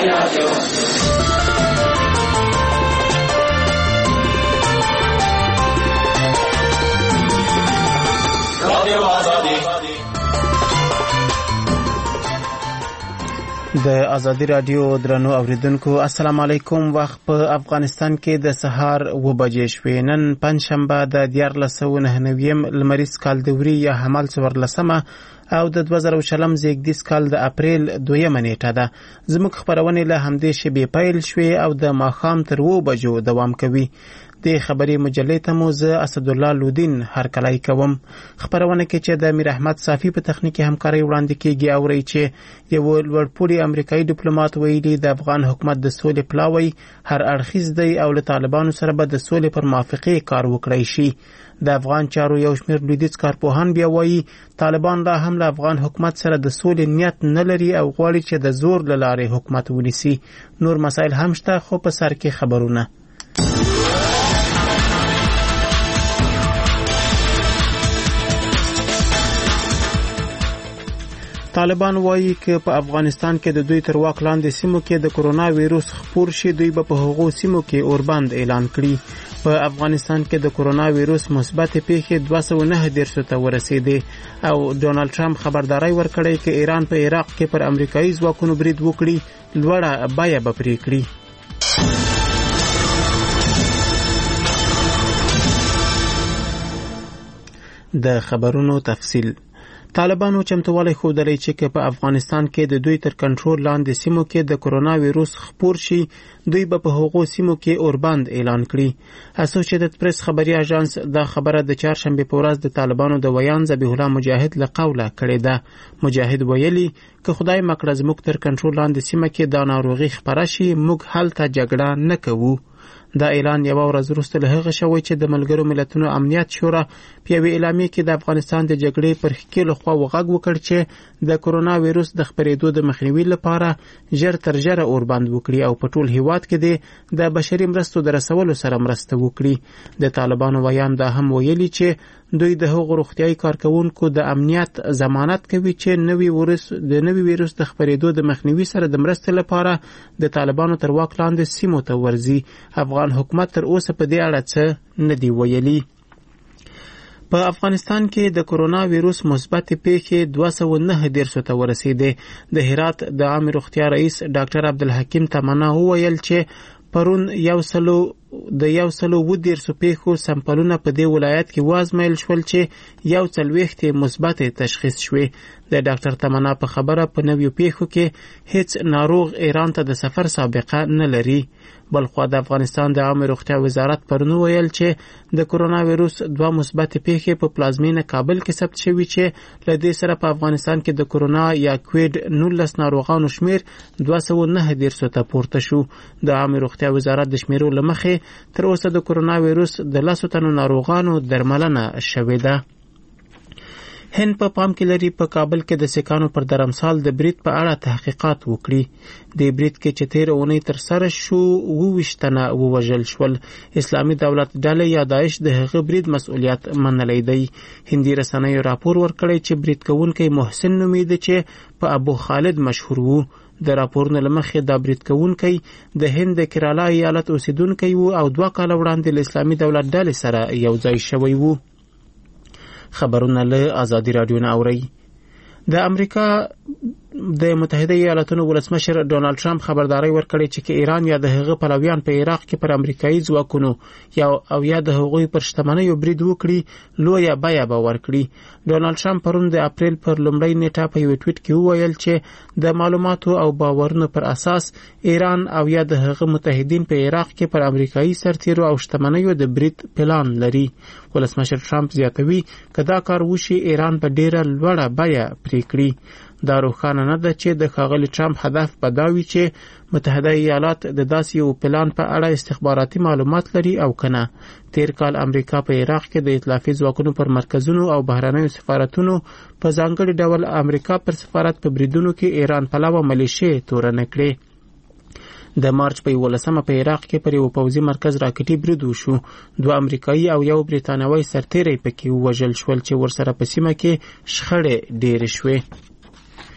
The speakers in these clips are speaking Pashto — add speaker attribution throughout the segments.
Speaker 1: رادیو د ازادي رادیو درنو اوریدونکو السلام علیکم. وخت په افغانستان کې د سهار 2 بجې شوې. نن پنځشنبه د 1499 لمریز کال د وري یا حمل 14 او د 2000 زیږدیز کال د اپریل 2 نیټه ده. زموږ خبرونه له همدې شبي پیل شوې او د ماښام تر 2 بجو دوام کوي. د خبري مجلې ته مو زه اسد الله لودین هرکلی کوم. خبرونه کې چې د میر احمد صافی په تخنیکی همکاري وړاندې کیږي او ری چې یو لوړپوړي امریکایي ډیپلوماټ ویلي د افغان حکومت د سولې پلاوی هر اړخیز دی او له طالبانو سره به د سولې پر موافقه کار وکړي شي. د افغان چارو یو شمېر لویدیځ کارپوهان بیا وایي طالبان لا هم له افغان حکومت سره د سولې نیت نه لري او غواړي چې د زور له لارې حکومت ونیسي. نور مسایل هم شته خو په سر کې خبرونه. طالبان وایي چې په افغانستان کې د دوی تر واک لاندې سیمو کې د کرونا وایروس خپور شي دوی به په هغو سیمو کې اوربند اعلان کړي. په افغانستان کې د کرونا وایروس مثبت پیښې 209 ته ورسېدې او ډونالد ټرمپ خبرداري ورکړې چې ایران په عراق کې پر امریکایي ځواکونو برید وکړي لوړه بیه به پرې کړي. د خبرونو تفصیل. طالبانو چمتووالی ښودلی چې په افغانستان کې د دوی تر کنټرول لاندې سیمو کې د کرونا وایروس خپور شي دوی به په هغو سیمو کې اوربند اعلان کړي. اسوسییټډ پریس خبري اژانس دا خبره د چهارشنبه په ورځ د طالبانو د ویان ذبیح الله مجاهد له قوله کړې ده. مجاهد ویلي که خدای مکړه زموږ تر کنټرول لاندې سیمه کې دا ناروغي خپره شي موږ هلته جګړه نه کوو. دا اعلان یو ورځ وروسته له هغه شوی چې د ملګرو ملتونو امنیت شورا په یوې اعلامیه کې د افغانستان د جګړې پر ښکیلو خوا وغږ وکړ چې د کرونا وایروس د خپرېدو د مخنیوي لپاره ژر تر ژره اوربند وکړي او په ټول هیواد کې د بشري مرستو د رسولو سره مرسته وکړي. د طالبانو ویان دا هم ویلي چې دوی د هغو روغتیايي کارکونکو د امنیت ضمانت کوي چې نوي ویروس د خپرېدو د مخنیوي سره د مرستې لپاره د طالبانو تر واک لاندې سیمو ته ورځي. افغان حکومت تر اوسه په دې اړه څه نه دی ویلي. په افغانستان کې د کرونا وایروس مثبت پیښې 209 ته ورسېدې. د هرات د عامه روغتیا رئیس ډاکټر عبدالحکیم تمنا وویل چې پرون 110 پیښو سمپلونه په دې ولایت کې وازمایل شول چې 140 مثبت تشخیص شوې. د ډاکټر تمنا په خبره په نویو پیښو کې هیڅ ناروغ ایران ته د سفر سابقه نه لري. بلخوا د افغانستان د عامه روغتیا وزارت پرون ویل چې د کرونا وایروس 2 مثبت پیښې په پلازمینه کابل کې ثبت شوي چې له دې سره په افغانستان کې د کرونا یا کووید 19 ناروغانو شمیر 209 ته پورته شو. د عامه روغتیا وزارت د شمیرو لمخې تر اوسه د کرونا وایروس د 10 تنو ناروغانو درملنه شوې ده. هند په پام کې لري په کابل کې د سکانو پر درمسال د برید په اړه تحقیقات وکړي. د برید کې چې 13 اونۍ تر سره شو 22 تنه ووژل شول. اسلامي دولت ډلې یا داعش د هغه برید مسؤلیت منلی دی. هندي رسنیو راپور ورکړی چې برید کوونکی محسن نومیده چې په ابو خالد مشهور وو. د راپورونو لمخې دا برید کوونکی د هند د کرالا ایالت اوسیدونکی وو او 2 کال وړاندې له اسلامي دولت ډلې سره یو ځای شوی وو. خبرونه له ازادي رادیو نه اوري. د امریکا د متحده ایالاتونو ولسمشر ډونالد ټرمپ خبرداري ورکړې چې ایران یا د هغه پلویان په عراق کې پر امریکایي ځواکونو یا د هغوی پر شتمنیو برید وکړي لویه بیه به ورکړي. ډونالد ټرمپ پرون د اپریل پر لومړۍ نیټه په یو ټویټ کې وویل چې د معلوماتو او باورونو پر اساس ایران او یا د هغه متحدین په عراق کې پر امریکایي سرتیرو او شتمنیو د برید پلان لري. ولسمشر ټرمپ زیاتوي که دا کار وشي ایران په ډیره لوړه بیه پرې کړي. دا روښانه نه ده چې د ښاغلي ټرمپ هدف به دا وي چې متحده ایالات د داسې یو پلان په اړه استخباراتي معلومات لري او کنه. تیر کال امریکا په عراق کې د ائتلافي ځواکونو پر مرکزونو او بهرنیو سفارتونو په ځانګړي ډول امریکا پر سفارت په بریدونو کې ایران پلوه ملیشې تورنه کړې. د مارچ په 11 په عراق کې پر یو پوځي مرکز راکټي برید وشو. 2 امریکایي او یو بریتانوي سرتیری پکې وژل شول چې ورسره په سیمه کې شخړې ډېرې شوې.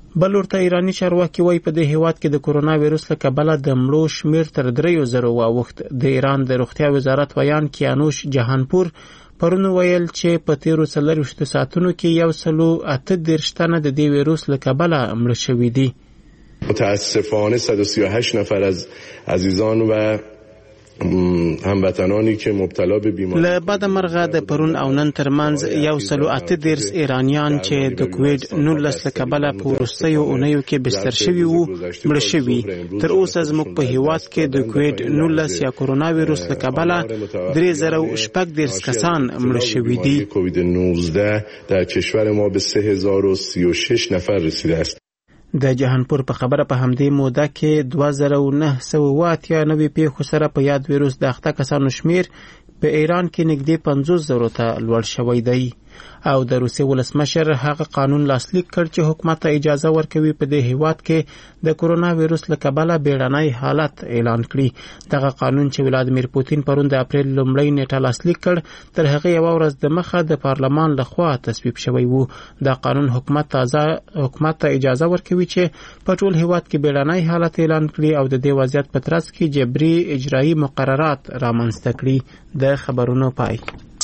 Speaker 1: بل ورته ایرانی چارواکي وایي په دې هیواد کې د کرونا وایرس له کبله د مړو شمیر تر 3,000 واوښت. د ایران د روغتیا وزارت ویان کیانوش جهانپور پرون ویل چې په تیرو 24 ساعتونو کې 138 تنه د دې وایرس له کبله مړه شوي دي.
Speaker 2: متاسفانه 138 نفر از عزیزان و هموطنانی که مبتلا به بیماری
Speaker 1: له بد مرغه د پرون او نن ترمنځ 138 ایرانیان چې د کووید 19 له کبله په وروستیو اونیو کې بستر شوي وو مړه شوي. تر اوسه زموږ په هیواد کې د کووید 19 یا کرونا وایرس له کبله 3016 کسان مړه شوي دي.
Speaker 2: کووید 19 در کشور ما به 3036 نفر رسیده است.
Speaker 1: د جهانپور په خبره په همدې موده کې 2980 نوې پیښو سره په یاد ویروس د اخته کسانو شمیر په ایران کې نږدې 50,000 ته لوړ شوی دی. او د روسیې ولسمشر هغه قانون لاسلیک کړ چې حکومت ته اجازه ورکوي په دې هیواد کې د کرونا وایرس له کبله بیړنی حالت اعلان کړي. دغه قانون چې ولادیمیر پوتین پرون د اپریل لومړۍ نیټه لاسلیک کړ تر هغه یو ورځ د مخه د پارلمان لخوا تصویب شوی وو. دا قانون حکومت ته اجازه ورکوي چې په ټول هیواد کې بیړنی حالت اعلان کړي او د دې وضعیت په ترڅ کې جبري اجرایی مقررات رامنځته کړي. د خبرونو پای.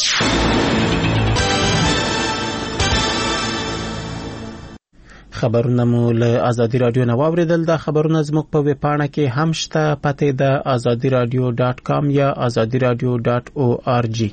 Speaker 1: خبرونه مو له آزادی رادیو نه واوریدل. دا خبرونه زموږ په ویب پاڼه کې هم شته. پته د azadiradio.com یا azadiradio.org.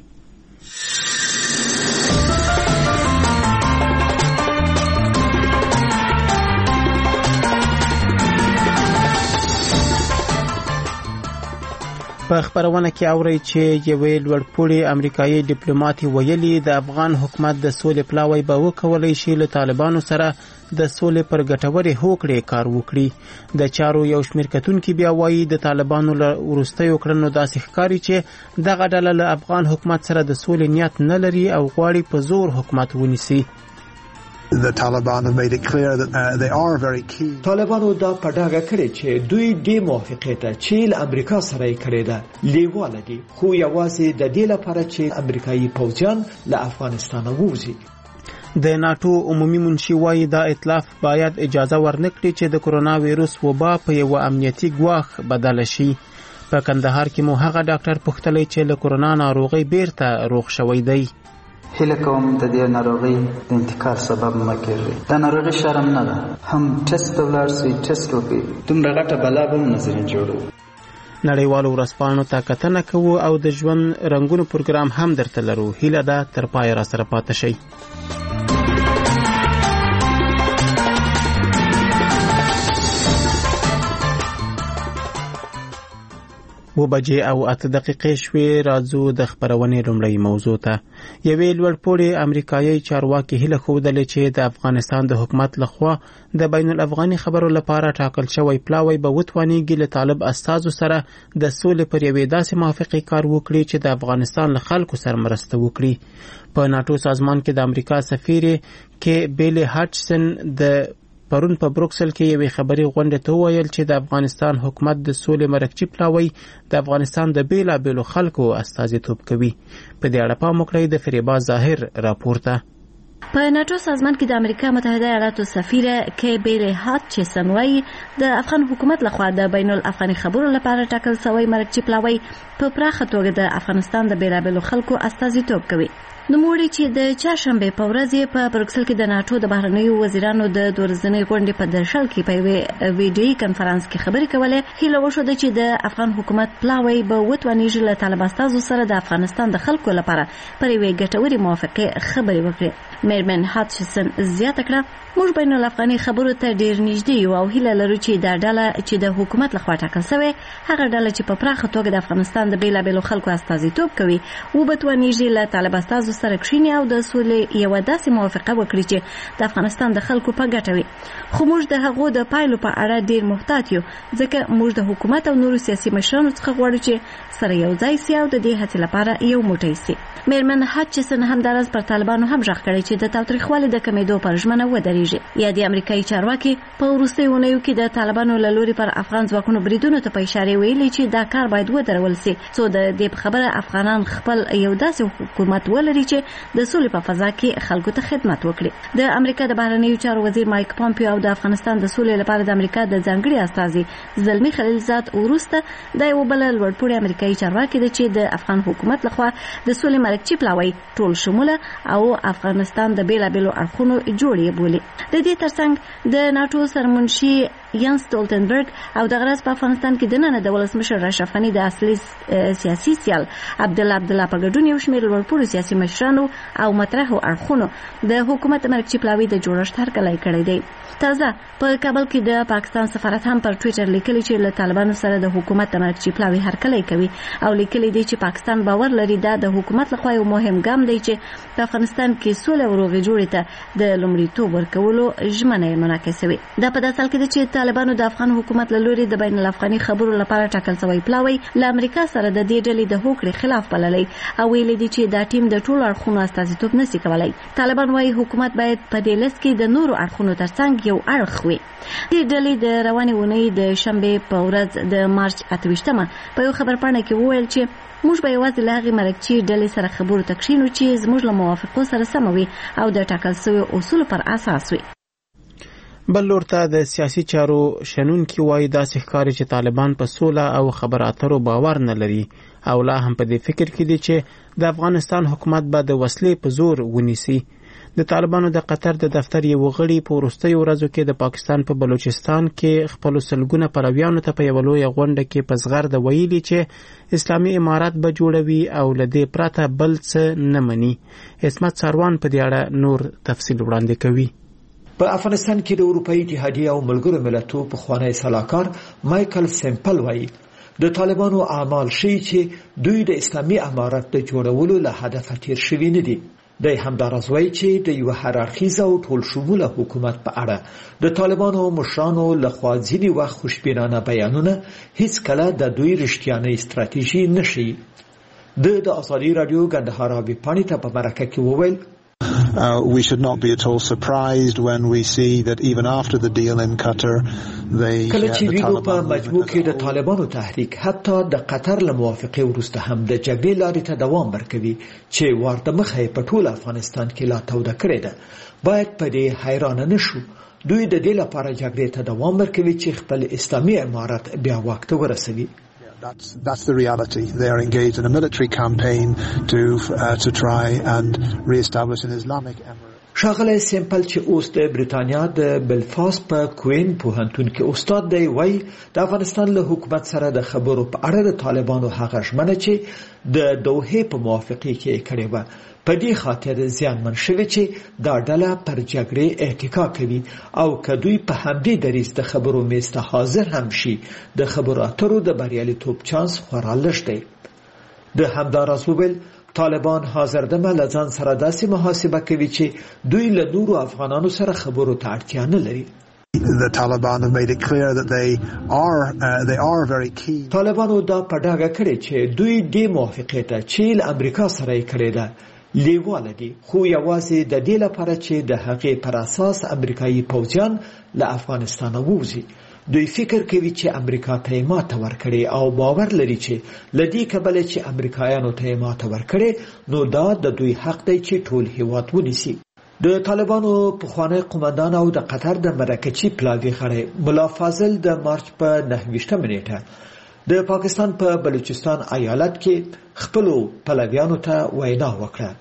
Speaker 1: په خبرونه کې اوري چې یوې لوړپوړي امریکایي ډیپلوماټ ویلي د افغان حکومت د سولې پلاوی به وکولای شي له طالبانو سره د سولې پر ګټورې هوکړې کار وکړي. د چارو یو شمېر کتونکي بیا وایي د طالبانو له وروستیو کړنو داسې ښکاري چې دغه ډله له افغان حکومت سره د سولې نیت نه لري او غواړي په زور حکومت ونیسي.
Speaker 3: The Taliban have made it clear that they are very keen.
Speaker 4: طالبانو دا پډاګه کړې چې دوی د موافقه ته چې له امریکا سره یې کړې ده لیواله دي خو یوازې د دې لپاره چې امریکایي پوځیان له افغانستان ووځي.
Speaker 1: د ناتو عمومي منشي وایي دا ائتلاف باید اجازه ورنکړي چې د کرونا وایرس وبا په یو امنیتي ګواښ بدل شي. په کندهار کې مو هغه ډاکټر پوښتلی چې له کرونا ناروغۍ بیرته روغ شوی دی.
Speaker 5: هیله کوم د دې ناروغۍ د انتقال سبب مه کېږي. دا ناروغي شرم نه ده. هم ټسټ ته ولاړ سئ، ټسټ وکړئ. دومره غټه بلا به هم نظرین جوړوو.
Speaker 1: نړیوالو ورځپاڼو ته کتنه کوو او د ژوند رنګونو پروګرام هم درته لرو. هیله ده تر پای را سره پاتې شئ. و بجې او 8 دقیقې شوې. راځو د خبرونې لومړی موضوع ته. یوې لوړپوړي امریکایي چارواکي هیله ښودلې چې د افغانستان د حکومت لخوا د بین الافغاني خبرو لپاره ټاکل شوی پلاوی به وتوانیږي له طالب استازو سره د سولې پر یوې داسې موافقې کار وکړي چې د افغانستان له خلکو سره مرسته وکړي. په ناتو سازمان کې د امریکا سفیر کې بیلی هاچسن د پرون په بروکسل کې یوې خبري غونډې ته وویل چې د افغانستان حکومت د سولې مرکچی پلاوی د افغانستان د بیلابیلو خلکو استازیتوب کوي. په دې اړه پام وکړئ د فریبا ظاهر راپورته.
Speaker 6: په ناتو سازمان کې د امریکا متحده ایالاتو سفیر کې بیلی هاچسن وایي د افغان حکومت لخوا د بین الافغاني خبرو لپاره ټاکل شوی مرکچی پلاوی په پراخه توګه د افغانستان د بیلابیلو خلکو استازیتوب کوي. نوموړي چې د چهارشنبې په ورځ په بروکسل کې د ناتو د بهرنیو وزیرانو د دورځنۍ غونډې په درشل کې په ویډیویي کنفرانس کې خبرې کولې، هیله وښوده چې د افغان حکومت پلاوی به وتوانیږي له طالب استازو سره د افغانستان د خلکو لپاره پر یوې ګټورې موافقې خبرې وکړي. میرمن هاتچسن زیاته کړه، موږ بین الافغاني خبرو ته ډیر نږدې یو او هیله لرو چې دا ډله چې د حکومت لخوا ټاکل شوې هغه ډله چې په پراخه توګه د افغانستان د بیلابیلو خلکو استازیتوب کوي وبتوانیږي له طالب استازو سره کښیني او د سولې یوه داسې موافقه وکړي چې د افغانستان د خلکو په ګټه وي. خو موږ د هغو د پایلو په اړه ډیر محتاط یو، ځکه موږ د حکومت او نورو سیاسي مشرانو څخه غواړو چې سره یو ځای سي او د دې هڅې لپاره یو موټی سي. میرمن هاتچسن همدارس پر طالبانو هم ژغ کړی چې د تاوتریخوالي د کمیدو پر ژمنه ودرېږي. یا د امریکایي چارواکي په وروستیو اونیو کې د طالبانو له لوري پر افغان ځواکونو بریدونو ته په اشاره ویلي چې دا کار باید ودرول سي څو د دې خبره افغانان خپل یو داسې حکومت ولري چې د سولې په فضا کې خلکو ته خدمت وکړي. د امریکا د بهرنیو چارو وزیر مایک پامپیو او د افغانستان د سولې لپاره د امریکا د ځانګړي استازي زلمی خلیلزاد وروسته د یو بل لوړپوړي امریکایي چارواکي د چې د افغان حکومت لخوا د سولې مرکچی پلاوی ټول شموله او افغانستان د بیلابیلو اړخونو جوړې بولي. د دې ترڅنګ د ناتو سرمنشي یانس ستولتنبرګ او د غرض په افغانستان کې د نن د ولسمشر اشرف غني د اصلي سیاسي سیال عبدالله په ګډون یو شمېر لوړپوړو سیاسي مشرانو او مطرحو اړخونو د حکومت مرکچی پلاوی د جوړښت هرکلی کړی دی. تازه په کابل کې د پاکستان سفارت هم پر ټویټر لیکلي چې له طالبانو سره د حکومت مرکچی پلاوی هرکلی کوي او لیکلي دی چې پاکستان باور لري دا د حکومت لخوا یو مهم ګام دی چې په افغانستان کې سوله او روغې جوړې ته د لومړیتوب ورکولو ژمنه منعکسوي. دا په داسې حال کې دی چې طالبانو د افغان حکومت له لوري د بین الافغاني خبرو لپاره ټاکل شوی پلاوی له امریکا سره د دې ډلې د هوکړې خلاف بللی او ویلي دی چې دا ټیم د ټولو اړخونو استازیتوب نشي کولی. طالبان وايي حکومت باید په دې لست کې د نورو اړخونو ترڅنګ یو اړخ وي. دې ډلې د روانې اونۍ د شنبې په ورځ د مارچ 28مه په یو خبرپاڼه کې وویل چې موږ به یوازې له هغې مرکچي ډلې سره خبرو ته کښینو چې زموږ له موافقو سره سمه وي او د ټاکل شویو اصولو پر اساس وي.
Speaker 1: بل لور ته د سیاسي چارو شنونکي وایي داسې ښکاري چې طالبان په سوله او خبرو اترو باور نه لري او لا هم په دې فکر کې دي چې د افغانستان حکومت به د وسلې په زور ونیسي. د طالبانو د قطر د دفتر یو غړي په وروستیو ورځو کې د پاکستان په بلوچستان کې خپل سلګونه پلویانو ته په یوه لویه غونډه کې په زغرده ویلي چې اسلامي امارات به جوړوي او له دې پرته بل څه نه مني. عصمت ساروان په دې اړه نور تفصیل وړاندې کوي.
Speaker 4: په افغانستان کې د اروپאי اتحادیه او ملګرو ملتونو پخوانی سلاکار مایکل سیمپل وایي د طالبانو اعمال ښیي چې دوی د اسلامي امارت د جوړولو له هدفه تیر شوي نه دي. د همدارس وایي چې د یو هررخیزه او ټول شموله حکومت په اړه د طالبانو مشرانو لخوا ځینې وخت خوشبینانه بیانونه هیڅ کله د دوی رښتیانۍ ستراتیژي نشي. د ازادي رادیو ګندهارا ویپاڼې ته په مرکه کې وویل
Speaker 3: we should not be at all surprised when we see that even after the deal in Qatar
Speaker 4: کله چې ویډیو په مجموع کې د طالبانو تحریک حتی د قطر له موافقې وروسته هم د جګړې لارې ته دوام ورکوي چې ورته مخه په ټول افغانستان کې لا توده کړې ده. باید په دې حیرانه نشو. دوی د دې لپاره جګړې ته دوام ورکوي چې خپل اسلامي امارت بیا واک ته ورسوي.
Speaker 3: That's the reality. They are engaged in a military campaign to try and re-establish an Islamic emirate.
Speaker 4: شاغله سیمپل چې اوس د بریتانیا د بلفاست په کوین پوهنتون کې استاد دی وایي د افغانستان له حکومت سره د خبرو په اړه د طالبانو هغه ژمنه چې د دوحې په موافقې کې کړې وه په دې خاطر زیانمن شوی چې دا ډله پر جګړې اتکا کوي او که دوی په همدې دریځ د خبرو میز ته حاضر هم شي د خبرو اترو د بریالیتوب چانس خورا لږ دی. د همداراز وویل طالبان حاضر دمه له ځان سره داسې محاسبه کوي چې دوی له نورو افغانانو سره خبرو ته اړتیا نه لري.
Speaker 3: The Taliban have made it clear that they are very keen.
Speaker 4: طالبانو دا په ډاګه کړی چې دوی دې موافقې ته چې له امریکا سره یې کړې ده لیواله دي خو یوازې د دې لپاره چې د هغې پر اساس امریکایي پوځیان له افغانستانه ووځي. دوی فکر کوي چې امریکا ته یې ماته ورکړې او باور لري چې له دې کبله چې امریکایانو ته یې ماته ورکړې نو دا د دوی حق دی چې ټول هیواد ونیسي. د طالبانو پخوانی قومندان او د قطر د مرکچي پلاوي غړی ملا فاضل د مارچ په 9 نیټه د پاکستان په بلوچستان ایالت کې خپل پلویانو ته وینا وکړه.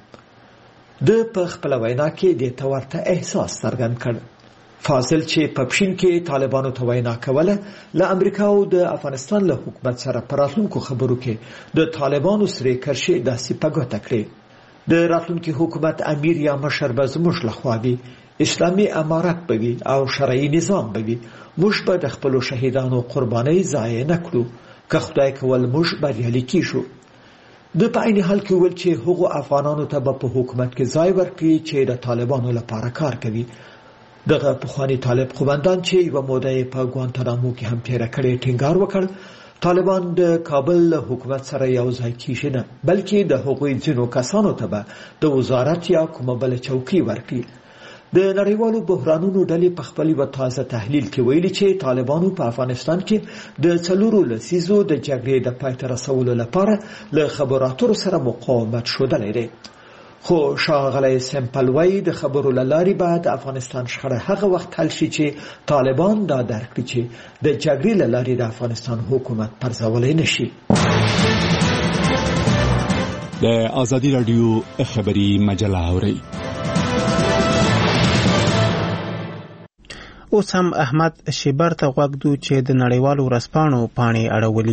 Speaker 4: د په خپل وینا کې د تورته احساس څرګند کړ. فاضل چې په پښین کې طالبانو ته وینا کوله له امریکا او د افغانستان له حکومت سره پراتلونکو خبرو کې د طالبانو سره کرشي داسې پګوته کړې. د راتلونکي حکومت امیر یا مشر به زموږ لخوا وي، اسلامي امارت به وي او شرعي نظام به وي. موږ به د خپلو شهیدانو قربانۍ ضایع نه کړو. که خدای کول موږ بریالي کیږو. د په عین حال کې ویل چې هغو افغانانو ته به په حکومت کې ځای ورکړي چې د طالبانو لپاره کار کوي. دغه پخوانی طالب قومندان چې یوه موده په ګوانتانامو کې هم تیره کړې ټینګار وکړ طالبان د کابل حکومت سره یو ځای کیږي نه، بلکې د هغوی ځینو کسانو ته به د وزارت یا کومه بله چوکۍ ورکړي. د نړیوالو بحرانونو ډلې په خپل یو تازه تحلیل کې ویلي چې طالبانو په افغانستان کې د 4 لسیزو د جګړې د پای ته رسولو لپاره له خبرو اترو سره مقاومت ښودلی دی. خو ښاغلی سمپل وایي د خبرو له لارې به د افغانستان شخړه هغه وخت حل شي چې طالبان دا درک کړي چې د جګړې له لارې د افغانستان حکومت پرځولی نشي.
Speaker 7: د ازادي راډیو خبري مجله اورئ.
Speaker 1: اوس هم احمد شیبر ته غوږ دو چې د نړیوالو ورځپاڼو پاڼې اړولي.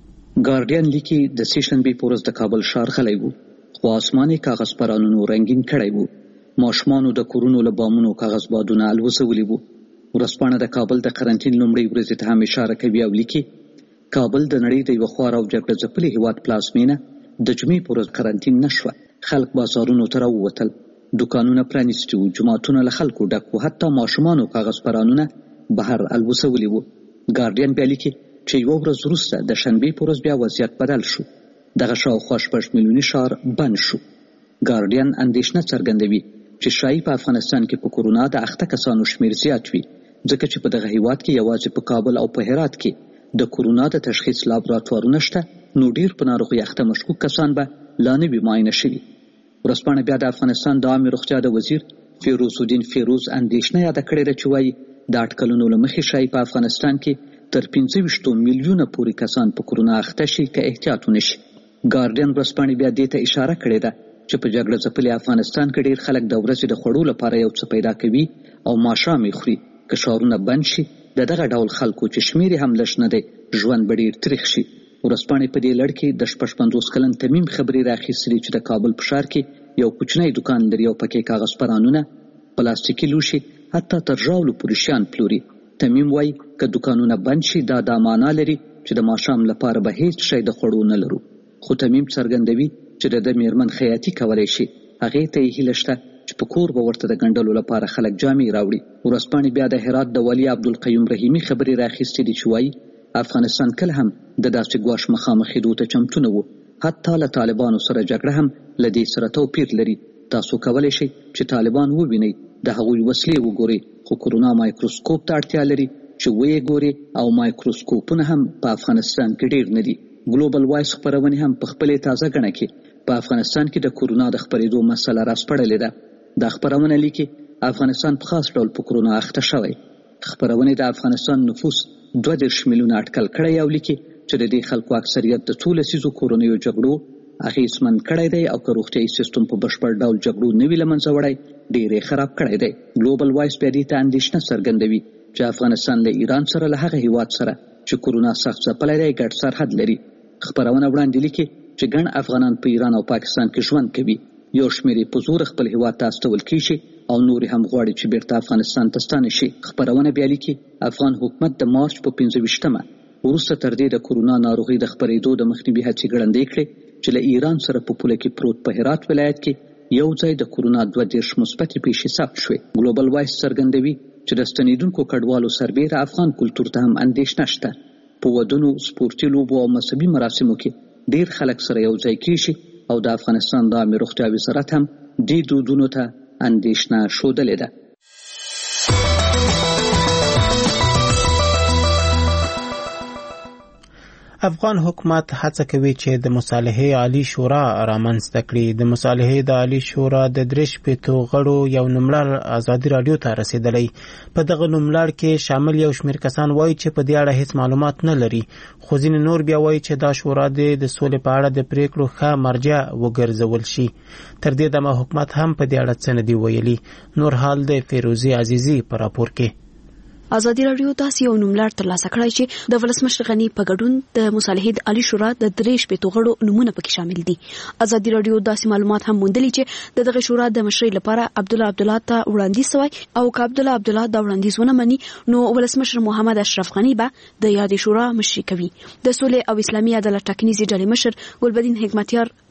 Speaker 8: ګارډین لیکي د سیشنبې په ورځ د کابل ښار غلی و، خو آسماني کاغذ پرانونو رنګین کړی و. ماشومانو د کورونو له بامونو کاغذ بادونه الوزولي وو. ورځپاڼه د کابل د قرنټین لومړۍ ورځې ته هم اشاره کوي او لیکي کابل د نړۍ د یوه خوار او جګړه ځپلي هېواد پلازمینه د جمعې په ورځ قرنټین نه شوه. خلک بازارونو ته راووتل، دکانونه پرانیستي وو، جوماتونه له خلکو ډک وو، حتی ماشومانو کاغذ پرانونه بهر الوزولي وو. ګارډین بیا لیکي چې یوه ورځ وروسته د شنبې په ورځ بیا وضعیت بدل شو. دغه شاوخوا 6 میلیوني ښار بند شو. ګارډین اندېښنه څرګندوي چې ښایي په افغانستان کې په کورونا د اخته کسانو شمیر زیات وي، ځکه چې په دغه هیواد کې یوازې په کابل او په هرات کې د کورونا د تشخیص لابراتوارونه شته، نو ډیر په ناروغۍ اخته مشکوک کسان به لا نه وي معاینه شوي. ورځپاڼه بیا د افغانستان د عامې روغتیا د وزیر فیروز الدین فیروز اندېښنه یاده کړې ده چې وایي د اټکلونو له مخې ښایي په افغانستان کې تر 25 میلیونه پورې کسان په کورونا اخته شي که احتیاط ونه شي. ګارډین ورځپاڼې بیا دې ته اشاره کړې ده چې په جګړه ځپلي افغانستان کې ډیر خلک د ورځې د خوړو لپاره یو څه پیدا کوي او ماښام یې خوري. که ښارونه بند شي د دغه ډول خلکو چې شمیر یې هم لږ نه دی ژوند به ډیر تریخ شي. ورځپاڼې په دې لړ کې د 56 کلن تمیم خبرې راخیستلې چې د کابل په ښار کې یو کوچنی دکان لري او پکې کاغذ پرانونه، پلاستیکي لوښي، حتی تر ژاولو پورې شیان پلوري. تمیم وایي که دکانونه بند شي دا معنا لري چې د ماښام لپاره به هیڅ شی د خوړو نه لرو. خو تمیم څرګندوي چې د میرمن خیاطي کولی شي، هغې ته یې هیله شته چې په کور به ورته د ګنډلو لپاره خلک جامې راوړي. ورځپاڼې بیا د هرات د والي عبدالقیوم رحیمي خبرې راخیستې دي چې وایي افغانستان کله هم د داسې ګواښ مخامخېدو ته چمتو نه و. حتی له طالبانو سره جګړه هم له دې سره توپیر لري. تاسو کولی شئ چې طالبان ووینئ، د هغوی وسلې وګورئ، خو کورونا مایکروسکوپ ته اړتیا لري چې ویې ګوري او مایکروسکوپونه هم په افغانستان کې ډیر نه دي. ګلوبل وایس خپرونې هم په خپلې تازه ګڼه کې په افغانستان کې د کورونا د خپرېدو مسله راسپړلې ده. دا خپرونه لیکي افغانستان په خاص ډول په کورونا اخته شوی. خپرونې د افغانستان نفوس 32 میلیونه اټکل کړی او لیکي چې د دې خلکو اکثریت د څو لسیزو کورونیو جګړو اغېزمن کړی دی او که روغتیایي سیستم په بشپړ ډول جګړو نه وي له منځه وړی ډېر یې خراب کړی دی. ګلوبل وایس بیا دې ته اندېښنه څرګندوي چې افغانستان له ایران سره له هغه هیواد سره چې کورونا سخت ځپلی دی ګډ سرحد لري. خپرونه وړاندې لیکي چې ګڼ افغانان په ایران او پاکستان کې ژوند کوي. یو شمېر یې په زور خپل هیواد ته استول کیږي او نور هم غواړي چې بیرته افغانستان ته ستانه شي. خپرونه بیا لیکي افغان حکومت د مارچ په 25مه وروسته تر دې د کورونا ناروغۍ د خپرېدو د مخنیوي هڅې ګړندۍ کړې چې له ایران سره په پوله کې پروت په هرات ولایت کې یو ځای د کورونا 32 مثبتې پیښې ثبت شوې. ګلوبل وایس څرګندوي چې د ستنېدونکو کډوالو سربیره افغان کلتور ته هم اندېښنه شته. په ودونو، سپورتي لوبو او مذهبي مراسمو کې ډیر خلک سره یو ځای کیږي او د افغانستان د عامې روغتیا وزارت هم دې دودونو ته اندېښنه ښودلې ده.
Speaker 1: افغان حکومت هڅه کوي چې د مصالحې عالی شورا رامنځته کړي. د مصالحې د عالی شورا د 3 غړو یو نوملړ ازادي راډیو ته رسیدلی. په دغه نوملړ کې شامل یو شمېر کسان وایي چې په دې اړه هیڅ معلومات نه لري، خو ځینې نور بیا وایي چې دا شورا د سولې په اړه د پریکړو ښه مرجع وګرځول شي. تر دې دمه حکومت هم په دې اړه څه نه دی ویلي. نور حال د فیروزي عزیزي په راپور کې.
Speaker 9: ازادي راډیو داسې یو نوملړ ترلاسه کړی چې د ولسمشر غني په ګډون د مصالحې د عالی شورا د 3 غړو نومونه پکې شامل دي. ازادي راډیو داسې معلومات هم موندلي چې دغه شورا د مشرۍ لپاره عبدالله ته وړاندیز شوی او که عبدالله دا وړاندیز ونه مني نو ولسمشر محمد اشرف غني به د یادې شورا مشري کوي. د سولې او اسلامي عدالت ټاکنیزې ډلې مشر ګلبدین حکمتیار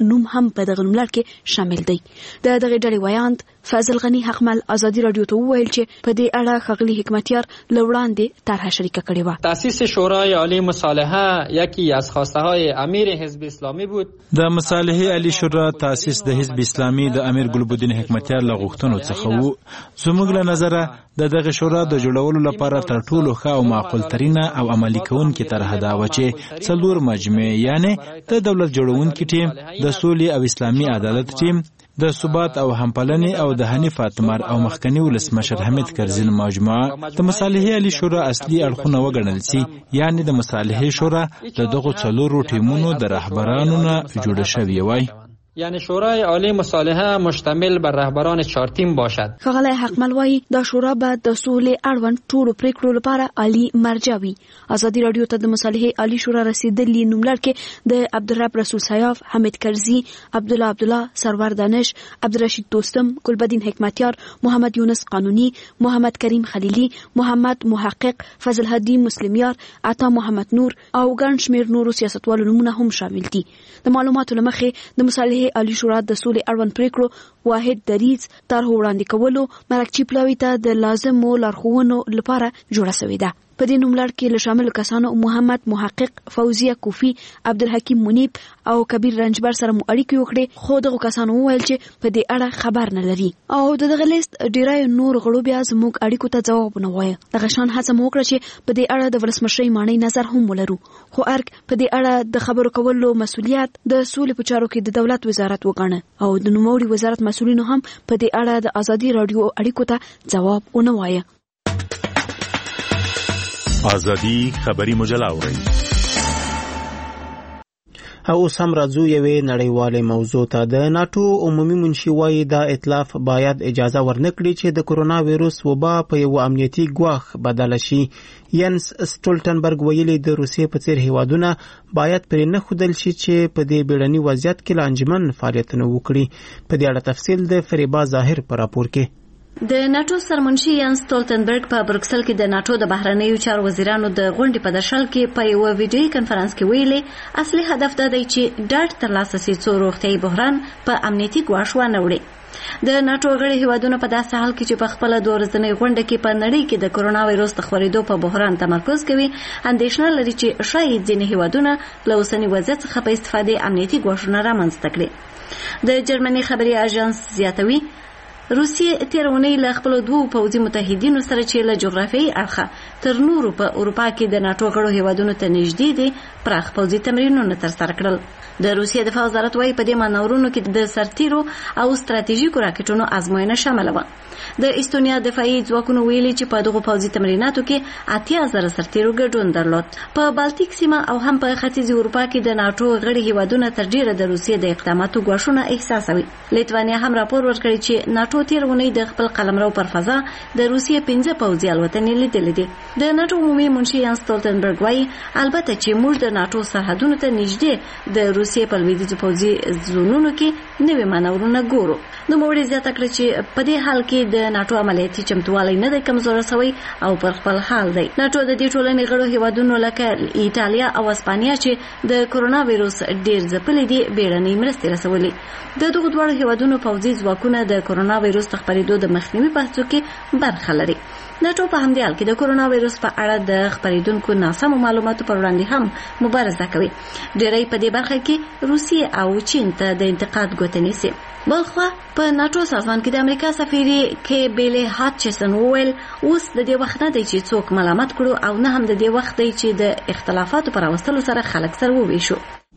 Speaker 9: نوم هم په دغه نوملړ کې شامل دی. د دغه ډلې ویاند فضل غنی حقمل ازادي رادیو ته وویل چې په دې اړه ښاغلي حکمتیار له وړاندې طرحه شریکه کړې وه.
Speaker 10: تاسیس شورای عالی مصالحه یکی از خواسته های امیر حزب اسلامی بود.
Speaker 11: د مصالحه عالی شورا تاسیس د حزب اسلامی د امیر ګلبدین حکمتیار له غوښتنو څخه وو. زموږ له نظره د دغه شورا د جوړولو لپاره تر ټولو ښه او معقول ترینه او عملي کوونکې طرحه دا وه چې 4 مجمع یعنی د دولت جوړونکي ټیم، د سولې او اسلامي عدالت ټیم، د ثبات او همپالنې او د حنیف اتمر او مخکنی ولسمشر حمید کرزین مجموعه د مصالحه عالی شورا اصلي اړخونه وګڼل سي. یعنی د مصالحه شورا د دغو 4 ټیمونو د رهبرانو نه جوړه شوې وای.
Speaker 10: یعنی شورای عالی مصالحه مشتمل بر رهبران 4 تیم باشد.
Speaker 9: ښاغلی حقمل وایي دا شورا به د سولې اړوند ټولو پریکړو لپاره عالی مرجع وي. ازادي رادیو ته د مصالحه عالی شورا رسیدلي نوملړ کې د عبدالرب رسول سیاف، حمید کرزي، عبدالله سرور دانش، عبدالرشید دوستم، ګلبدین حکمتیار، محمد یونس قانونی، محمد کریم خلیلی، محمد محقق، فضل هادي مسلمیار، عطا محمد نور او ګڼ شمېر نورو سیاستوالو نومونه هم شامل دي. د معلوماتو له مخې د مصالحه عالی شورا د سولې اړوند پریکړو واحد دریځ طرحه وړاندې کولو مرکچی پلاوي ته د لازمو لارښوونو لپاره جوړه شوې ده. په دې نوملړ کې له شاملو کسانو محمد محقق، فوزیه کوفی، عبدالحکیم منیب او کبیر رنجبر سره مو اړیکې وکړې، خو دغه کسانو وویل چې په دې اړه خبر نه لري او دغه لیست ډیری نور غړو بیا زموږ اړیکو ته ځواب نه وایي. دغه شان هڅه مو وکړه چې په دې اړه د ولسمشرۍ ماڼۍ نظر هم ولرو، خو ارګ په دې اړه د خبرو کولو مسؤلیت د سولې په چارو کې د دولت وزارت وګڼه او د نوموړي وزارت مسؤلینو هم په دې اړه د ازادي رادیو اړیکو ته جواب ونه وایي.
Speaker 12: ازادي خبری مجله اورئ.
Speaker 1: او اوس هم راځو یوې نړیوالې موضوع ته. د ناټو عمومي منشي وایي دا ائتلاف باید اجازه ورنکړي چې د کرونا ویروس وبا په یو امنیتي ګواښ بدله شي. ینس سټولټنبرګ ویلي د روسیې په څیر هیوادونه باید پرې نه ښودل شي چې په دې بیړني وضعیت کې له انجمن فعالیتونه وکړي. په دې اړه تفصیل د فریبا ظاهر په راپور کې.
Speaker 6: د ناټو سرمنشي ینس سټولټنبرګ په بروکسل کې د ناټو د بهرنیو چارو وزیرانو د غونډې په درشل کې په یو ویډیوي کنفرانس کې ویلي اصلي هدف دا دی چې ډاډ ترلاسه شي څو روغتیايي بحران په امنیتي ګواښ ونه وړي. د ناټو غړي هیوادونه په داسې حال کې چې په خپل 2 ورځنۍ غونډه کې په نړۍ کې د کرونا وایروس د خپرېدو په بحران تمرکز کوي، اندېښنه لري چې شاید ځینې هیوادونه له اوسني وضعیت څخه په استفادې امنیتي ګواښونه رامنځته کړي. د جرمني خبري اژانس زیاتوي روسیې تیر اونۍ له خپل 2 پوځي متحدینو سره چې له جغرافیایي اړخه تر نورو په اروپا کې د ناټو غړو هیوادونو ته نږدې دي پراخ پوځي تمرینونه ترسره کړل. د روسیې دفاع وزارت وايي په دې مانورونو کې د سرتیرو او ستراتیژیکو راکټونو ازموینه شامل و. د استونیا دفاعي ځواکونو ویلي چې په دغه پوځي تمریناتو کې 80,000 سرتیرو ګډون درلود. په بالټیک سیمه او هم په ختیځ اروپا کې د ناټو غړي هیوادونه تر ډیره د روسیې د اقداماتو ګواښونه احساسوي. لیتوانیا هم راپور ورکړی چې ناټو تیر اونۍ د خپل قلمرو پر فضا د روسیې 15 پوځي الوتنې لیدلې دي. د ناټو عمومي منشي ینس سټولټنبرګ وايي البته چې موږ د ناټو سرحدونو ته نږدې د روسیې په لویدیځو پوځي زونونو کې نوې مانورونه ګورو. نوموړي زیاته کړه چې په دې حال کې د ناټو عملیاتي چمتووالی نه دی کمزوری شوی او پر خپل حال دی. ناټو د دې ټولنې غړو هیوادونو لکه ایټالیا او اسپانیا چې د کرونا وایروس ډیر ځپلي دي بیړنۍ مرستې رسولي. د دغو دواړو هیوادونو پوځي ځواکونه د کرونا وایروس د خپرېدو د مخنیوي بحثو کې برخه لري. ناټو په همدې حال کې د کرونا وایروس په اړه د خپرېدونکو ناسمو معلوماتو پر وړاندې هم مبارزه کوي. ډېری په دې برخه کې روسیې او چین ته د انتقاد ګوته نیسي. بلخوا په ناټو سازمان کې د امریکا سفیر کې بیلی هاتچسن وویل اوس د دې وخت نه دی چې څوک ملامت کړو او نه هم د دې وخت دی چې د اختلافاتو پر راوستلو سره خلک سره وویشو.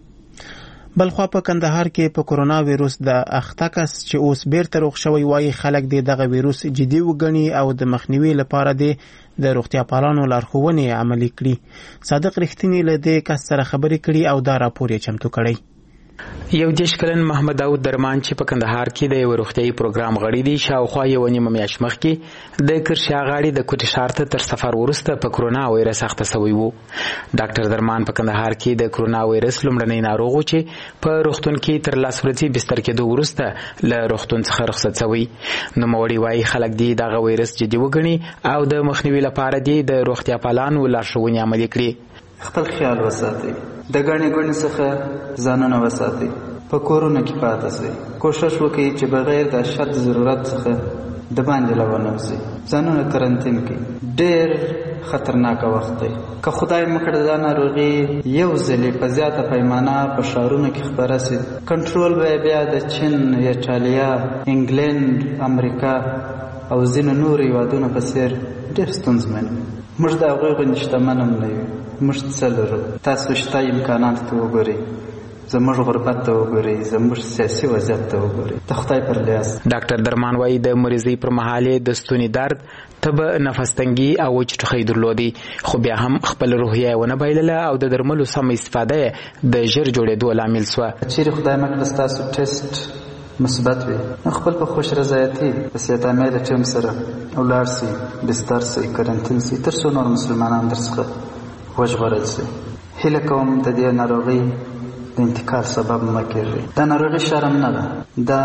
Speaker 1: بلخوا په کندهار کې په کرونا ویروس د اخته کس چې اوس بیرته روغ شوی وایي خلک دغه ویروس جدي وګڼي او د مخنیوي لپاره د روغتیا پالانو لارښوونې عملي کړي. صادق رښتینی له دې کس سره خبرې کړي او دا راپور یې چمتو کړی.
Speaker 13: یو دیش کلن محمد داود درمان چې په کندهار کې د یو روغتیايي پروګرام غړی دی شاوخوا یو نیمه میاشت مخکې د کرشا غاړي د کوټې ښار ته تر سفر وروسته په کرونا وایرس اخته شوی وو. ډاکټر درمان په کندهار کې د کرونا وایرس لومړنی ناروغ چې په روغتون کې تر 10 ورځې بستر کېدو وروسته له روغتون څخه رخصت شوی. نوموړي وايي خلک دې دغه وایرس جدي وګڼي او د مخنیوي لپاره د روغتیا پالانو لارښوونې عملي کړي.
Speaker 5: خپل خیال وساتئ، د ګڼې ګوڼې څخه ځانونه وساتئ، په کورونو کې پاتې شئ. کوشش وکړئ چې بغیر د اشد ضرورت څخه د باندې لاونه وځئ. ځانونه کرنټین کړئ. ډېر خطرناکه وخت دی. که خدای مکړه دا ناروغي یو ځلې په زیاته پیمانه په ښارونو کې خپره شي، کنټرول به بیا د چین، ایټالیا، انګلند، امریکا او ځینو نورو هېوادونو په څېر ډېر ستونزمن وي. موږ د هغوی غوندې شتمن هم نه یو. موږ څه لرو؟ تاسو شته امکاناتو ته وګورئ، زموږ غربت ته وګورئ، زموږ سیاسي وضعیت ته وګورئ. د خدای پر لیاس.
Speaker 13: ډاکټر درمان وایي د مریضۍ پر مهال د ستوني درد، تبه، نفس تنګي او وچ ټوخی درلودي، خو بیا هم خپل روحیه ونه بایلله او د درملو سم استفاده د ژر جوړېدو لامل سوه.
Speaker 5: چیرې خدای مکړه ستاسو ټیسټ مثبت وي، خپل په خوش رضایتي په صحتامله ټیم سره ولاړ سئ، بستر سئ، کرنټین سئ، تر څو نور مسلمانان درڅخه وژغورل سي. هیله کوم د دې ناروغۍ د انتقال سبب مه کېږئ. دا ناروغي شرم نه ده، دا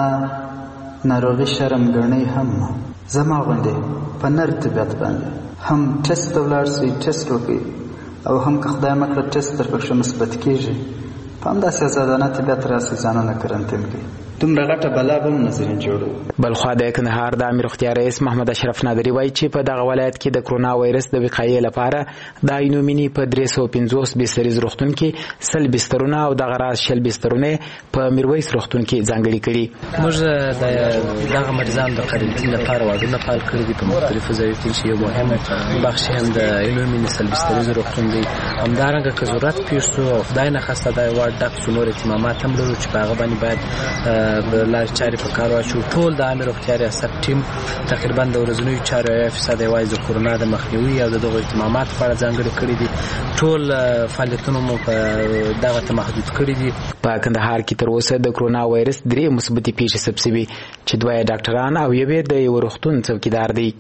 Speaker 5: ناروغي شرم ګڼئ هم نه. زما غوندې په نر طبیعت باندې هم ټیسټ ته ولاړ سئ، ټیسټ وکړئ، او هم که خدای مکړه ټیسټ درپکښې مثبت کېږي، په همداسې ازادانه طبیعت راسئ، ځانونه کرنټین کړئ. دومره غټه بلا به هم نظرین جوړو.
Speaker 13: بلخوا د کندهار د امیر روغتیا رئیس محمد اشرف نادري وایي چې په دغه ولایت کې د کرونا وایرس د وقایې لپاره د عینومیني په 350 بستریز روغتون کې 100 بسترونه او دغه راز 60 بسترونه په میرویس روغتون کې ځانګړي کړي.
Speaker 14: موږ د دغه مریضانو د قرنطین لپاره واردونه فعال کړي دي په مختلفو ځایونو کې چې یو مهم بخش هم د عینومیني 100 بستریز روغتون دی. همدارنګه که ضرورت پیښ شو او خدای نخواسته دا وارد ډک شو، نور اهتمامات هم لرو چې په هغه باندې باید لارې چارې په کار واچو. ټول د امیر روغتیا ریاست ټیم تقریبا د ورځنیو چارو 80% یوازې د کرونا د مخنیوي او دغه اهتماماتو په اړه ځانګړي کړي دي. ټول فعالیتونه مو په دغه ته محدود کړي دي.
Speaker 13: په کندهار کې تر اوسه د کرونا وایرس 3 مثبتې پیښې ثبت شوي چې 2 ډاکټران او 1 د یو روغتون څوکیدار دي.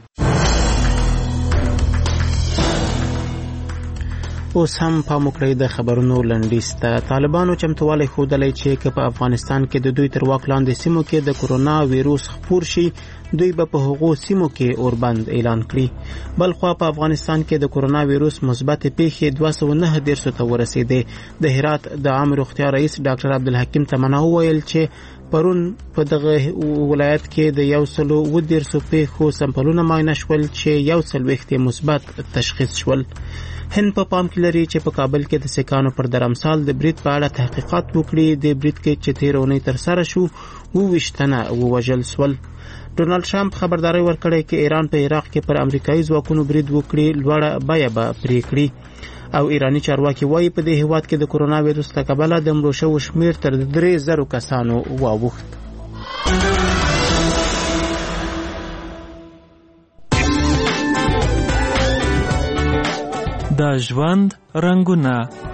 Speaker 1: اوس هم پام وکړئ د خبرونو لنډیز ته. طالبانو چمتووالی ښودلی چې که په افغانستان کې د دوی تر واک لاندې سیمو کې د کرونا ویروس خپور شي، دوی به په هغو سیمو کې اوربند اعلان کړي. بلخوا په افغانستان کې د کرونا ویروس مثبت پیښې 209 ته ورسېدې. د هرات د عام روغتیا رئیس ډاکټر عبدالحکیم تمنا وویل چې پرون په دغه ولایت کې د 130 پیښو سمپلونه معاینه شول چې 140 مثبت تشخیص شول. هند په پام کې لري چې په کابل کې د سکانو پر درمسال د برید په اړه تحقیقات وکړي. د برید کې چې 13 اونۍ تر سره شو 22 تنه ووژل شول. ډونالد ټرمپ خبرداري ورکړې چې ایران په عراق کې پر امریکایي ځواکونو برید وکړي، لوړه بیه به پرې کړي. او ایرانی چارواکي وایي په دې هیواد کې د کرونا ویروس له کبله د مړو شوو شمیر تر 3000 کسانو واوښت.
Speaker 15: د ژوند رنګونه.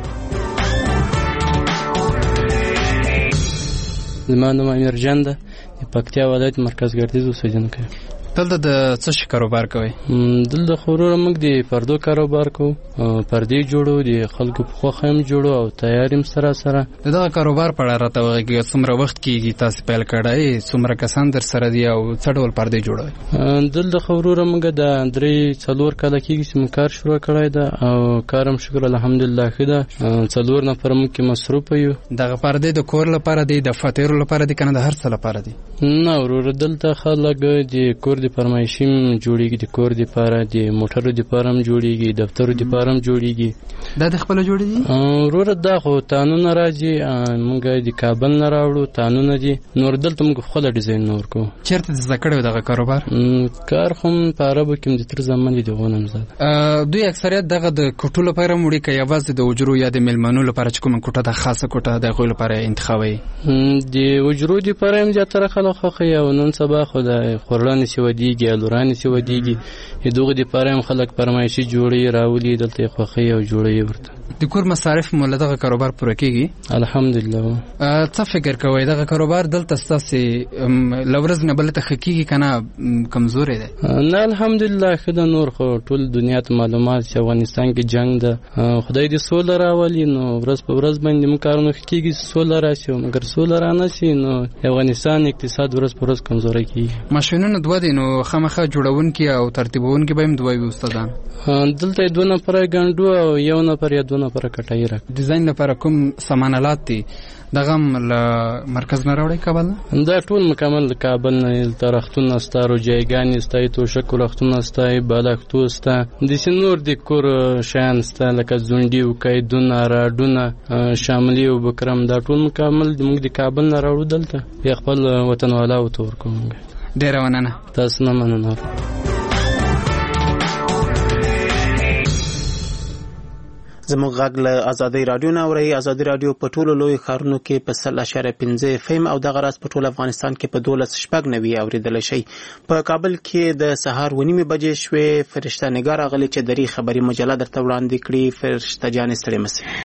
Speaker 16: زما نوم امیرجان ده، د پکتیا ولایت مرکز ګردیز اوسیدونکی.
Speaker 17: دلته د څه شي کاروبار کوي؟
Speaker 16: دلته خورو موږ د پردو کاروبار کوو، پردې جوړو، د خلکو په خوښه هم جوړو او تیاریم سره سره.
Speaker 17: دغه کاروبار په اړه راته وایي څومره وخت کېږي تاسو پیل کړی، څومره کسان در سره دي او څه ډول پردې جوړوي؟
Speaker 16: دلته خورو موږ د 3-4 کاله کېږي چې موږ کار شروع کړی ده او کار هم شکر الحمدلله ښه ده. 4 نفر موږ کې مصروفه یو.
Speaker 17: دغه پردې د کور لپاره دي، د فاتیرو لپاره دي، کنه د هر څه لپاره دي؟
Speaker 16: نه ورور، دلته خلک د کور د فرمایشي جوړیږي، د کور د لپاره، د موټرو د لپاره هم جوړیږي، دفترو د لپاره هم جوړیږي.
Speaker 17: دا د خپل جوړیږي؟
Speaker 16: ورور دا خو تانونه راځي، موږ د کابل نه راوړو تانونه دي، نور دلته موږ خپل ډیزاین نور کو.
Speaker 17: چیرته زده کړو دغه کاروبار؟
Speaker 16: کار خو په عربو کې د تر زمان دي غونم زده.
Speaker 17: دوی اکثریت دغه د کوټو لپاره موړي کوي، یوازې د اجرو یا د ملمنو لپاره چې کوم کوټه د خاصه کوټه د غوړ لپاره انتخابي.
Speaker 16: د اجرو د لپاره هم زیاتره خلک خوښي او نن سبا خو د خورلان سی ودیږي، لوران سی ودیږي، دغه د لپاره هم خلک فرمایشي جوړي راولي، دلته خوښي او جوړي ورته.
Speaker 17: د کور مصارف مو له دغه کاروبار پوره کیږي؟
Speaker 16: الحمدلله.
Speaker 17: څه فکر کوئ دغه کاروبار دلته ستاسو لورز نه بل ته خکېږي کنه کمزوري ده؟
Speaker 16: نه الحمدلله ښه ده. نور خو ټول دنیا ته معلومات چې افغانستان کې جنگ ده، خدای دې سوله راولي، نو ورځ په ورځ باندې موږ کارونه خکېږي، سوله راشي. مګر سوله رانه شي نو افغانستان اقتصاد ورځ په ورځ کمزوري کیږي.
Speaker 17: ماشینونه دوه دي، نو خامخا جوړونکي او ترتیبونکي به هم دوه وي استادان؟
Speaker 16: دلته 2 نفر ګڼو او 1 نفر یا 2 کاغذونه پر کټای را
Speaker 17: ډیزاین لپاره کوم سامانالات دي دغه له مرکز نه راوړي کابل
Speaker 16: دا ټول مکمل کابل نه ترختون استارو جایګان استای تو شکل رختون استای بالښتو استا د سنور د کور شان استا لکه زونډي او کیدونه راډونه شاملي او بکرم دا ټول مکمل د موږ د کابل نه راوړل دلته خپل وطن والا او تور کوم
Speaker 17: ډیر وننه
Speaker 16: تاسو نه مننه
Speaker 1: زموږ غږ له ازادي رادیو نه اوري. ازادي رادیو په ټولو لوی ښارونو کې په 100.5 FM او دغه راز په ټول افغانستان کې په 12.90 اوریدل شي. په کابل کې د سهار 9:30 بجې شوې. فرشته نگار غلي چې دری خبري مجله درته وړاندې کړي. فرشته جان ستړي مسئ.